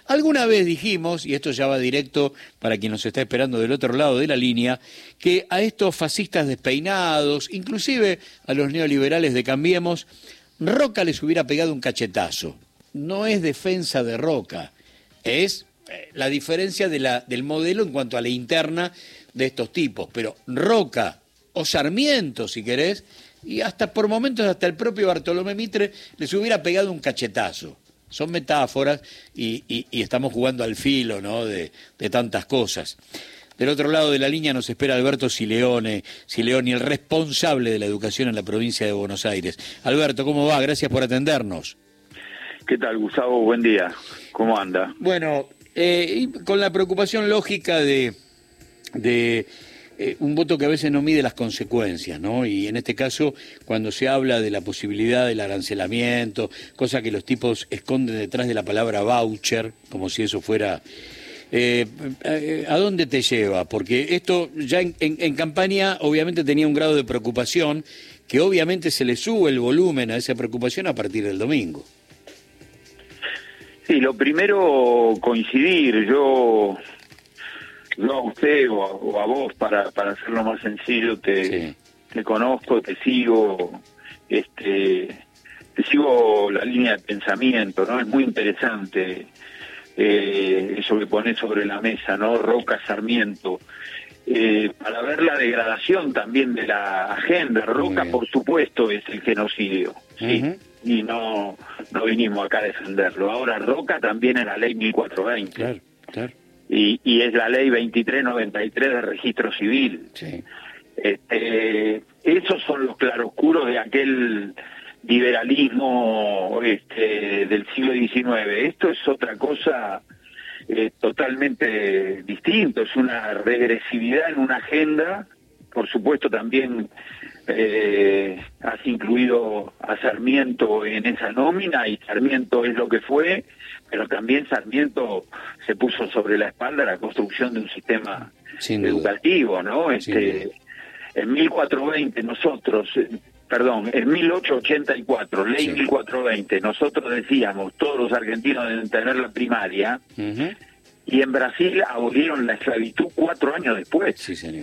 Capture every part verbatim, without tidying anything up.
Alguna vez dijimos, y esto ya va directo para quien nos está esperando del otro lado de la línea, que a estos fascistas despeinados, inclusive a los neoliberales de Cambiemos, Roca les hubiera pegado un cachetazo. No es defensa de Roca, es la diferencia de la, del modelo en cuanto a la interna de estos tipos. Pero Roca o Sarmiento, si querés, y hasta por momentos hasta el propio Bartolomé Mitre les hubiera pegado un cachetazo. Son metáforas y, y, y estamos jugando al filo, ¿no?, de, de tantas cosas. Del otro lado de la línea nos espera Alberto Sileone, Sileoni, el responsable de la educación en la provincia de Buenos Aires. Alberto, ¿cómo va? Gracias por atendernos. ¿Qué tal, Gustavo? Buen día. ¿Cómo anda? Bueno, eh, con la preocupación lógica de, de eh, un voto que a veces no mide las consecuencias, ¿no? Y en este caso, cuando se habla de la posibilidad del arancelamiento, cosa que los tipos esconden detrás de la palabra voucher, como si eso fuera... Eh, eh, ¿A dónde te lleva? Porque esto ya en, en, en campaña obviamente tenía un grado de preocupación que obviamente se le sube el volumen a esa preocupación a partir del domingo. Sí, lo primero, coincidir. Yo, yo a usted o a, o a vos, para, para hacerlo más sencillo, te, sí. te conozco, te sigo, este, te sigo la línea de pensamiento, ¿no? Es muy interesante. Eh, eso que pones sobre la mesa, ¿no? Roca, Sarmiento, eh, para ver la degradación también de la agenda. Roca, por supuesto, es el genocidio, ¿sí? Uh-huh. Y no no vinimos acá a defenderlo. Ahora, Roca también es la ley mil cuatrocientos veinte. Claro, claro. Y, y es la ley veintitrés noventa y tres de registro civil. Sí. Este, esos son los claroscuros de aquel liberalismo este, del siglo diecinueve. Esto es otra cosa eh, totalmente distinto, es una regresividad en una agenda. Por supuesto también eh, has incluido a Sarmiento en esa nómina, y Sarmiento es lo que fue, pero también Sarmiento se puso sobre la espalda la construcción de un sistema Sin educativo, ¿no? Este, en mil cuatrocientos veinte nosotros... Perdón, en mil ochocientos ochenta y cuatro, ley sí. mil cuatrocientos veinte, nosotros decíamos, todos los argentinos deben tener la primaria, uh-huh. y en Brasil abolieron la esclavitud cuatro años después. Sí, señor.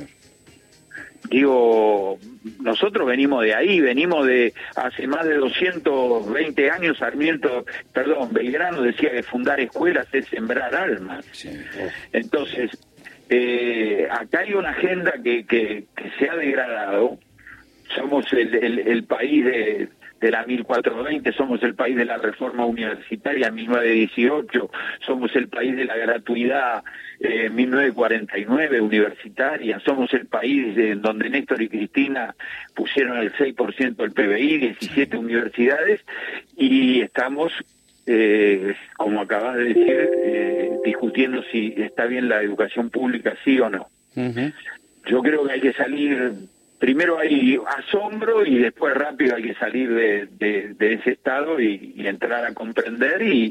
Digo, nosotros venimos de ahí, venimos de hace más de doscientos veinte años. Sarmiento, perdón, Belgrano decía que fundar escuelas es sembrar almas. Sí. Oh. Entonces, eh, acá hay una agenda que, que, que se ha degradado. Somos el, el, el país de, de la mil cuatrocientos veinte, somos el país de la reforma universitaria mil novecientos dieciocho, somos el país de la gratuidad eh, mil novecientos cuarenta y nueve universitaria, somos el país de, donde Néstor y Cristina pusieron el seis por ciento del P B I, diecisiete universidades, y estamos, eh, como acabas de decir, eh, discutiendo si está bien la educación pública, sí o no. Uh-huh. Yo creo que hay que salir... Primero hay asombro y después rápido hay que salir de, de, de ese estado y, y entrar a comprender. Y,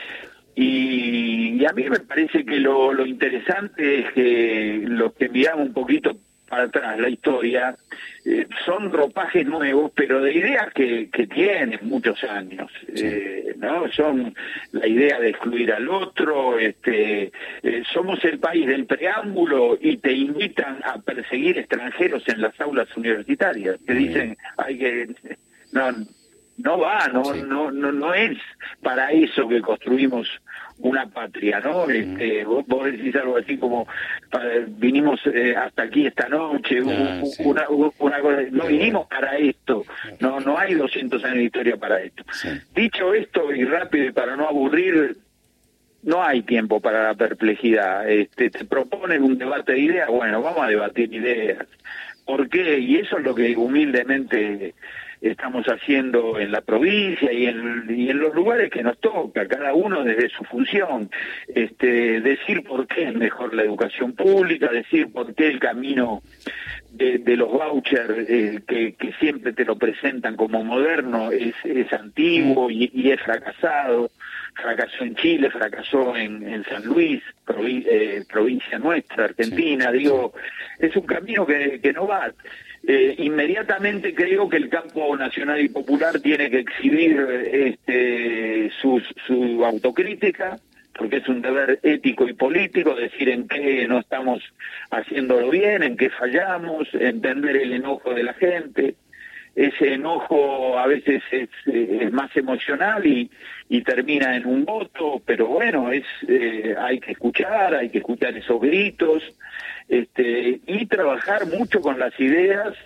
y, y a mí me parece que lo, lo interesante es que los que miramos un poquito para atrás la historia, eh, son ropajes nuevos, pero de ideas que, que tienen muchos años, sí. eh, ¿no? Son la idea de excluir al otro, este, eh, somos el país del preámbulo y te invitan a perseguir extranjeros en las aulas universitarias, te dicen, hay que... no no va, no, sí. no, no, no es para eso que construimos una patria, ¿no? Este, vos, vos decís algo así como para, vinimos eh, hasta aquí esta noche, ah, u, sí. una, una cosa, no vinimos para esto, no, no hay doscientos años de historia para esto. Sí. Dicho esto, y rápido y para no aburrir, no hay tiempo para la perplejidad. Este, te proponen un debate de ideas, bueno, vamos a debatir ideas. ¿Por qué? Y eso es lo que humildemente estamos haciendo en la provincia y en, y en los lugares que nos toca, cada uno desde su función, este, decir por qué es mejor la educación pública, decir por qué el camino de, de los vouchers eh, que, que siempre te lo presentan como moderno es, es antiguo y, y es fracasado, fracasó en Chile, fracasó en, en San Luis, provi, eh, provincia nuestra, Argentina, sí. digo, es un camino que, que no va. Eh, inmediatamente creo que el campo nacional y popular tiene que exhibir este, su, su autocrítica, porque es un deber ético y político decir en qué no estamos haciéndolo bien, en qué fallamos, entender el enojo de la gente. Ese enojo a veces es, es más emocional y, y termina en un voto, pero bueno, es eh, hay que escuchar, hay que escuchar esos gritos, este, y trabajar mucho con las ideas.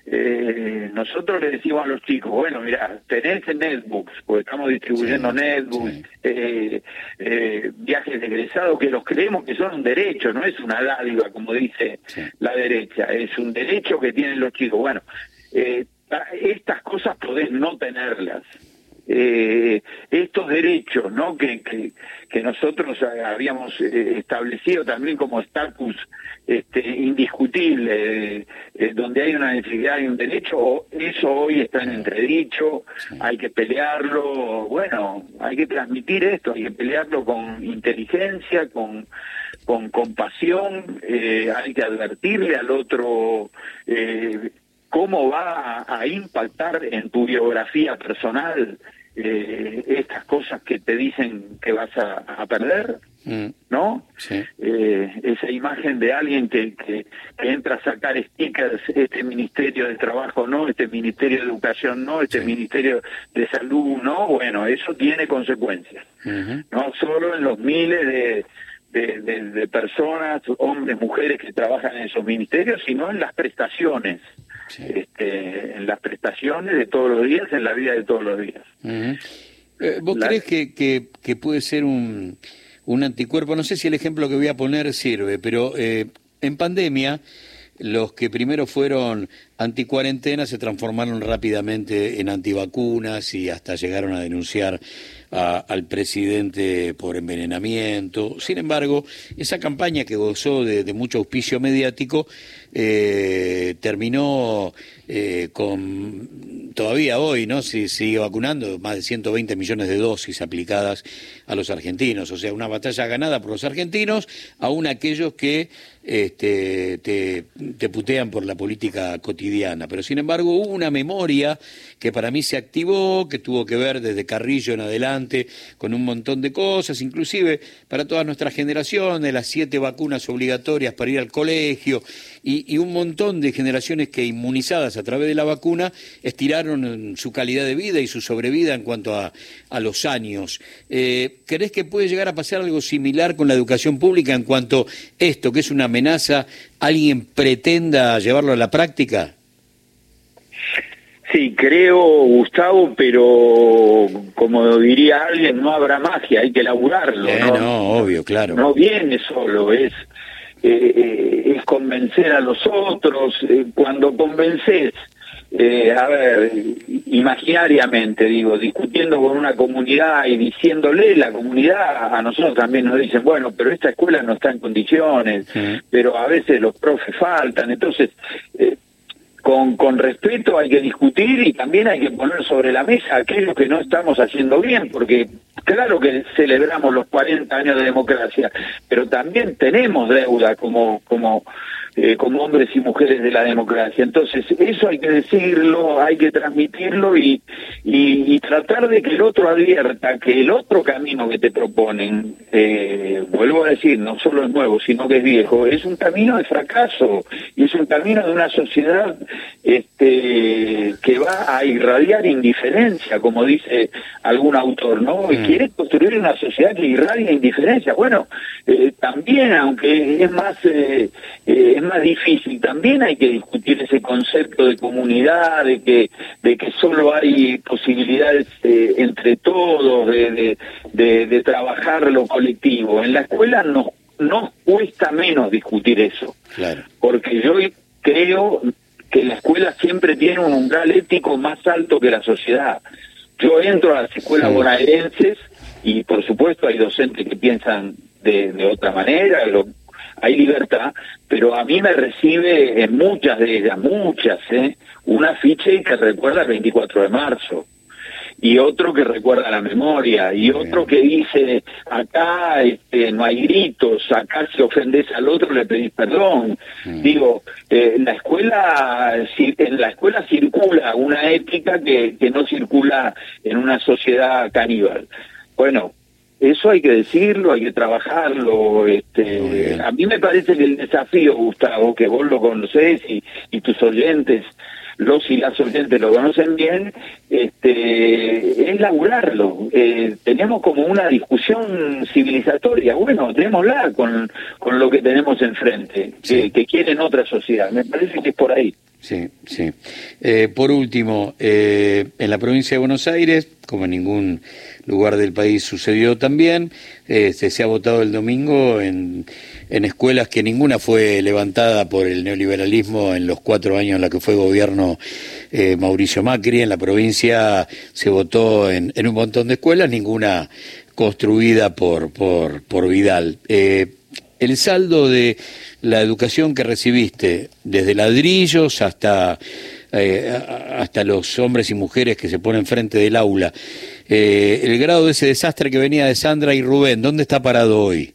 Eh, nosotros le decimos a los chicos, bueno, mira, tenés netbooks, porque estamos distribuyendo sí, netbooks, sí. Eh, eh, viajes de egresados, que los creemos que son un derecho, no es una dádiva, como dice sí. la derecha, es un derecho que tienen los chicos. Bueno, eh, estas cosas podés no tenerlas. Eh, estos derechos, ¿no?, que, que, que nosotros habíamos eh, establecido también como estatus este, indiscutible, eh, eh, donde hay una necesidad y un derecho, eso hoy está en entredicho, hay que pelearlo, bueno, hay que transmitir esto, hay que pelearlo con inteligencia, con con compasión, eh, hay que advertirle al otro eh, cómo va a, a impactar en tu biografía personal eh, estas cosas que te dicen que vas a, a perder, mm. ¿no? Sí. Eh, esa imagen de alguien que, que, que entra a sacar stickers, este Ministerio de Trabajo no, este Ministerio de Educación no, este sí. Ministerio de Salud no, bueno, eso tiene consecuencias, uh-huh. no solo en los miles de De, de, de personas, hombres, mujeres que trabajan en esos ministerios, sino en las prestaciones, sí. este, en las prestaciones de todos los días, en la vida de todos los días. Uh-huh. eh, ¿Vos la... crees que, que, que puede ser un, un anticuerpo? No sé si el ejemplo que voy a poner sirve, pero eh, en pandemia los que primero fueron anticuarentena se transformaron rápidamente en antivacunas y hasta llegaron a denunciar a, al presidente por envenenamiento. Sin embargo, esa campaña que gozó de, de mucho auspicio mediático eh, terminó eh, con, todavía hoy, ¿no? Se sigue vacunando más de ciento veinte millones de dosis aplicadas a los argentinos. O sea, una batalla ganada por los argentinos, aún aquellos que este, te, te putean por la política cotidiana. Pero sin embargo hubo una memoria que para mí se activó, que tuvo que ver desde Carrillo en adelante con un montón de cosas, inclusive para todas nuestras generaciones, las siete vacunas obligatorias para ir al colegio y, y un montón de generaciones que inmunizadas a través de la vacuna estiraron su calidad de vida y su sobrevida en cuanto a, a los años. Eh, ¿Crees que puede llegar a pasar algo similar con la educación pública en cuanto a esto, que es una amenaza, alguien pretenda llevarlo a la práctica? Sí, creo, Gustavo, pero como diría alguien, no habrá magia, hay que laburarlo. Eh, ¿no? no, obvio, claro. No viene solo, es eh, es convencer a los otros. Eh, cuando convences, eh, a ver, imaginariamente, digo, discutiendo con una comunidad y diciéndole, la comunidad a nosotros también nos dicen, bueno, pero esta escuela no está en condiciones, sí. pero a veces los profes faltan, entonces... Eh, Con, con respeto hay que discutir y también hay que poner sobre la mesa aquello que no estamos haciendo bien, porque claro que celebramos los cuarenta años de democracia, pero también tenemos deuda como como eh, como hombres y mujeres de la democracia. Entonces eso hay que decirlo, hay que transmitirlo y, y, y tratar de que el otro advierta que el otro camino que te proponen, eh, vuelvo a decir, no solo es nuevo, sino que es viejo, es un camino de fracaso y es un camino de una sociedad este que va a irradiar indiferencia, como dice algún autor, ¿no? Mm. Quiere construir una sociedad que irradia indiferencia. Bueno, eh, también, aunque es más eh, eh, es más difícil, también hay que discutir ese concepto de comunidad, de que de que solo hay posibilidades eh, entre todos, de, de, de, de trabajar lo colectivo. En la escuela nos, nos cuesta menos discutir eso, claro. Porque yo creo que la escuela siempre tiene un umbral ético más alto que la sociedad. Yo entro a las escuelas sí. bonaerenses y por supuesto hay docentes que piensan de, de otra manera, lo, hay libertad, pero a mí me recibe en muchas de ellas, muchas, ¿eh? un afiche que recuerda el veinticuatro de marzo. Y otro que recuerda la memoria, y otro que dice, acá este, no hay gritos, acá si ofendés al otro le pedís perdón. Mm. Digo, eh, en la escuela en la escuela circula una ética que, que no circula en una sociedad caníbal. Bueno, Eso hay que decirlo, hay que trabajarlo. Este, a mí me parece que el desafío, Gustavo, que vos lo conocés y, y tus oyentes, los y las oyentes lo conocen bien, este, es laburarlo. Eh, tenemos como una discusión civilizatoria. Bueno, démosla con, con lo que tenemos enfrente, sí. que, que quieren otra sociedad. Me parece que es por ahí. Sí, sí. Eh, por último, eh, en la provincia de Buenos Aires, como en ningún lugar del país sucedió también, eh, se, se ha votado el domingo en, en escuelas que ninguna fue levantada por el neoliberalismo en los cuatro años en los que fue gobierno eh, Mauricio Macri. En la provincia se votó en, en un montón de escuelas, ninguna construida por, por, por Vidal. Eh, el saldo de la educación que recibiste, desde ladrillos hasta eh, hasta los hombres y mujeres que se ponen frente del aula, eh, el grado de ese desastre que venía de Sandra y Rubén, ¿dónde está parado hoy?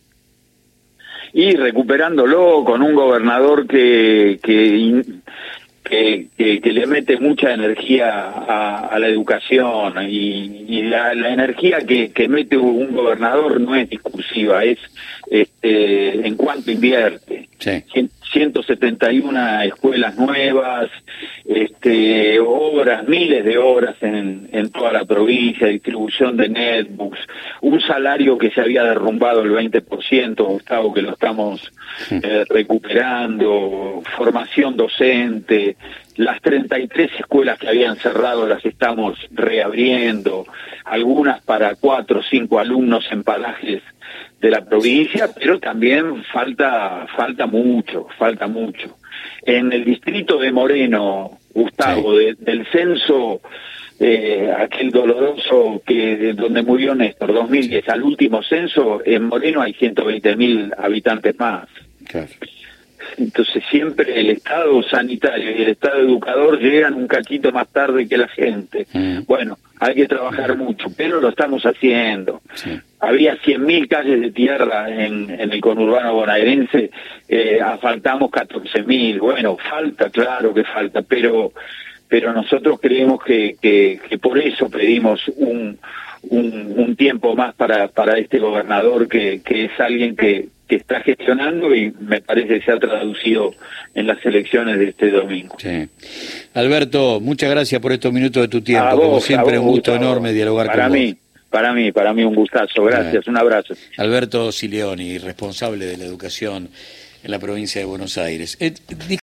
Y recuperándolo con un gobernador que que, que, que, que le mete mucha energía a, a la educación, y, y la, la energía que, que mete un gobernador no es discursiva, es este, en cuanto invierte. Sí. ciento setenta y una escuelas nuevas, este, obras, miles de obras en, en toda la provincia, distribución de netbooks, un salario que se había derrumbado el veinte por ciento, Gustavo, que lo estamos eh, recuperando, formación docente, las treinta y tres escuelas que habían cerrado las estamos reabriendo, algunas para cuatro o cinco alumnos en parajes de la provincia, pero también falta falta mucho, falta mucho. En el distrito de Moreno, Gustavo, sí. de, del censo, eh, aquel doloroso que donde murió Néstor, dos mil diez, al último censo, en Moreno hay ciento veinte mil habitantes más. Claro. Entonces siempre el Estado sanitario y el Estado educador llegan un cachito más tarde que la gente. Mm. Bueno, hay que trabajar mucho, pero lo estamos haciendo. Sí. Había cien mil calles de tierra en, en el conurbano bonaerense, eh, asfaltamos catorce mil. Bueno, falta, claro que falta, pero pero nosotros creemos que, que, que por eso pedimos un, un, un tiempo más para, para este gobernador, que, que es alguien que que está gestionando, y me parece que se ha traducido en las elecciones de este domingo. Sí. Alberto, muchas gracias por estos minutos de tu tiempo. Vos, como siempre, vos, un gusto Gustavo, enorme dialogar para con mí, vos. Para mí, para mí un gustazo. Gracias, un abrazo. Alberto Sileoni, responsable de la educación en la provincia de Buenos Aires. Eh,